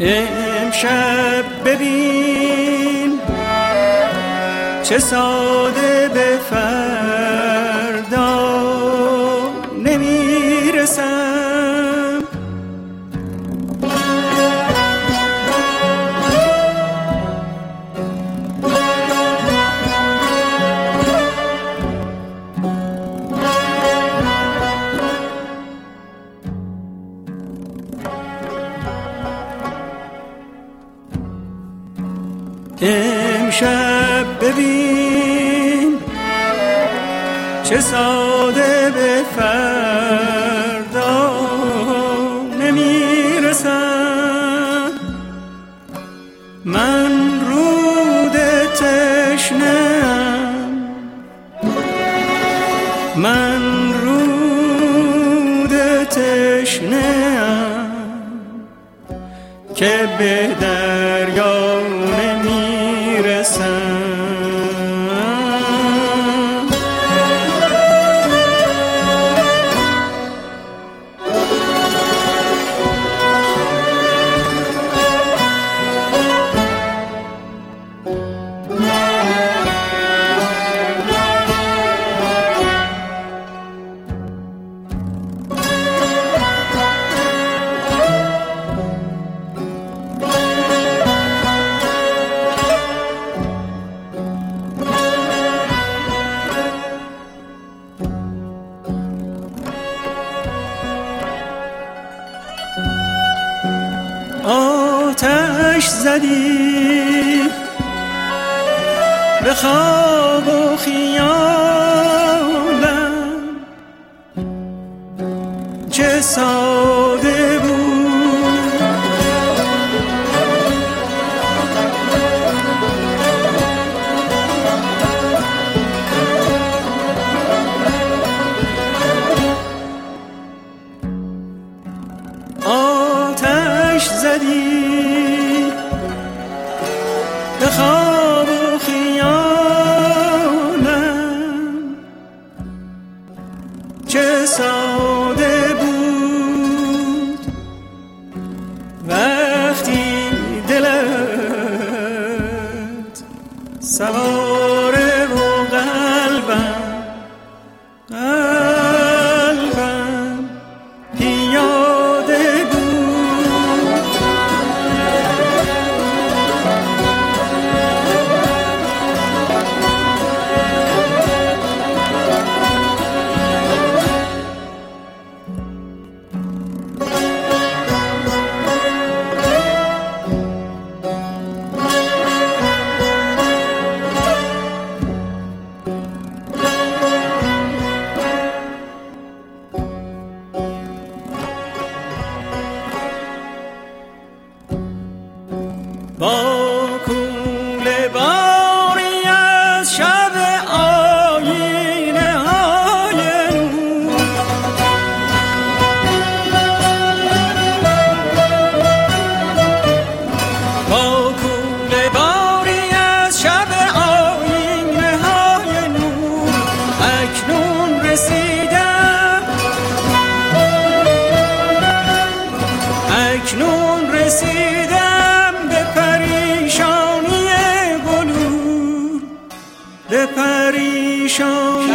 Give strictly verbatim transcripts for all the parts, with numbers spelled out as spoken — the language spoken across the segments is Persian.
امشب ببین چه ساده به فردا نمیرسم. امشب ببین چه ساده به فردا نمیرسم. من رود تشنه‌ام، من رود تشنه‌ام که به دریا نمیرسم. آتش زدی به خواب و خیالم، چه ساده بود آتش زدی به خواب و خیالم، چه ساده بود وقتی دلت سواره و قلبم قلبم پیاده بود. با کوله باری از شب آینه های نور، با کوله باری از شب آینه های نور اکنون رسیدم، اکنون رسیدم به پریشانی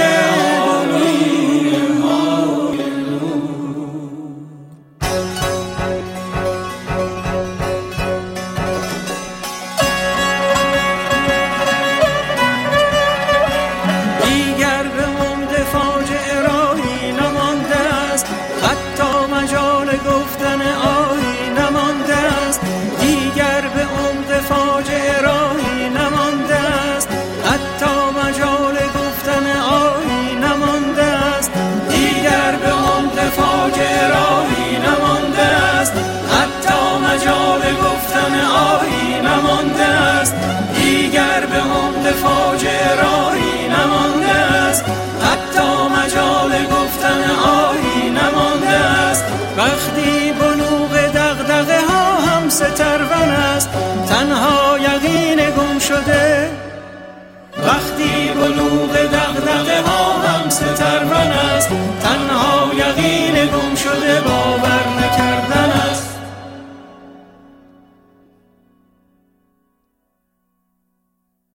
دیگر به عمد فاجعه راهی نمانده است، حتی مجال گفتن آهی نمانده است. دیگر به عمد فاجعه راهی نمانده است، حتی مجال گفتن آهی نمانده است. دیگر به عمد فاجعه راهی نمانده است، حتی مجال گفتن آهی نمانده است. دیگر به عمد فاجعه راهی نمانده است، حتی مجال گفتن آهی نمانده است. وقتی بلوغ دغدغه ها هم سترون است، تنها یقین گم شده. وقتی بلوغ دغدغه ها هم سترون است، تنها